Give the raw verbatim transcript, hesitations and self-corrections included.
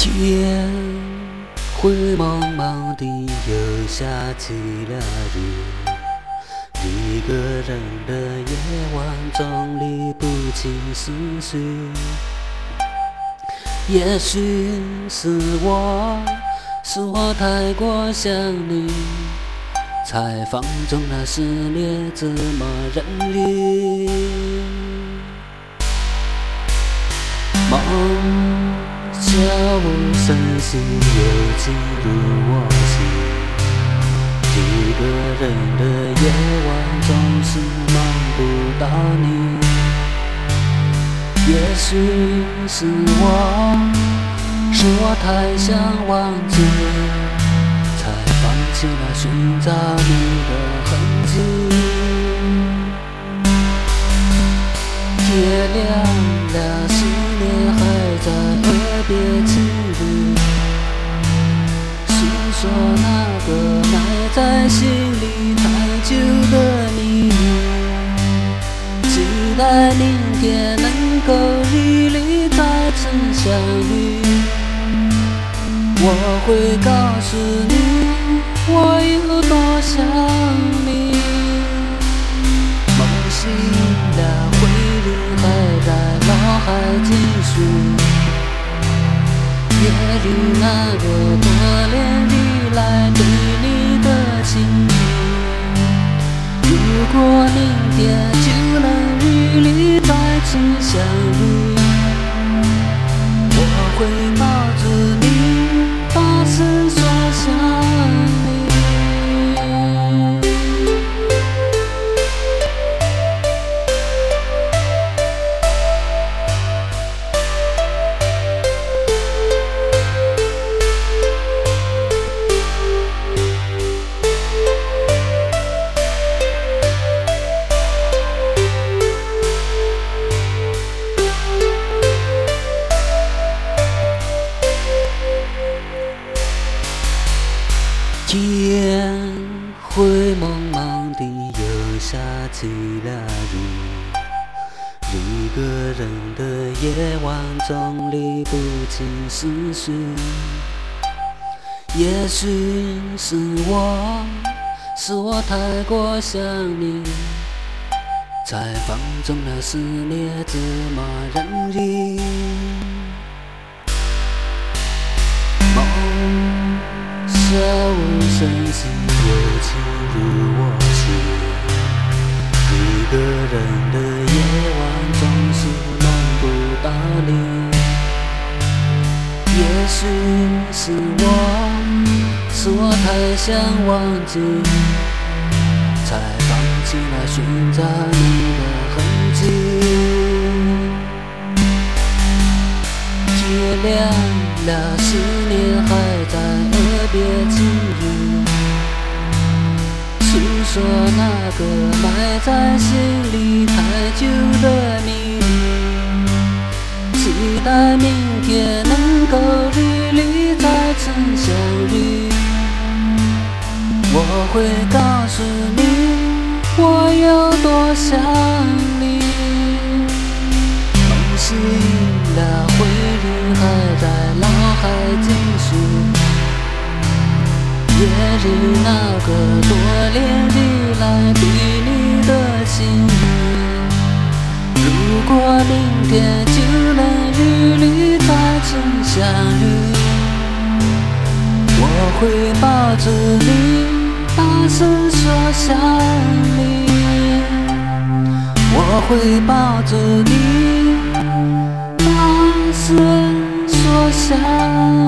天灰蒙蒙的，又下起了雨。一个人的夜晚中理不清思绪，也许是我，是我太过想你，才放纵了思念这么任意。梦悄无声息又进入我心，一个人的夜晚总是梦不到你。也许是我，是我太想忘记，才放弃了寻找你的痕迹。天亮了，思念还在耳边轻语，诉说那个埋在心里太久的秘密，期待明天能够与你再次相遇。我会告诉你，我有多想你。梦醒了，回忆还在脑海继续，夜里那个多年以来对你的情意，如果明天就能与你再次相遇，我会抱着你，大声说想你。天灰蒙蒙的，又下起了雨。一个人的夜晚总理不清思绪，也许是我，是我太过想你，才放纵了思念这么任意。梦悄无声息又进入我心，一个人的夜晚总是梦不到你。也许是我，是我太想忘记，才放弃了寻找你的痕迹。天亮了，思念还在耳边轻语，诉说那个埋在心里太久的秘密，期待明天能够与你再次相遇。我会告诉你，我有多想你。梦醒了，回忆还在脑海继续，夜里那个多年以来对你的情意，如果明天就能与你再次相遇，我会抱着你，大声说想你。我会抱着你，大声说想你。